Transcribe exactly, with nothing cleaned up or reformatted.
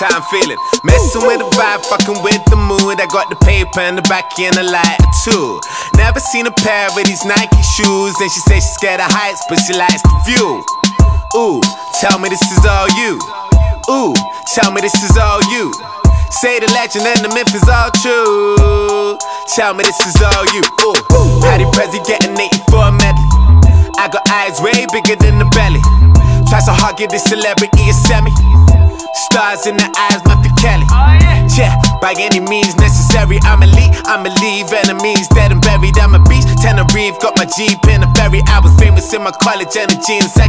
how I'm feeling. Messing with the vibe, fucking with the mood. I got the paper and the back and the lighter too. Never seen a pair of these Nike shoes, and she say she's scared of heights, but she likes the view. Ooh, tell me this is all you. Ooh, tell me this is all you. Say the legend and the myth is all true. Tell me this is all you. Ooh, Patty Prezi getting eighty for a medley. I got eyes way bigger than the belly. Try so hard, get this celebrity a semi. Stars in the eyes, Matthew Kelly. Yeah, by any means necessary. I'm elite, I'ma leave enemies dead and buried. I'm a beast, Tenerife, got my Jeep in a ferry. I was famous in my college and a jeans.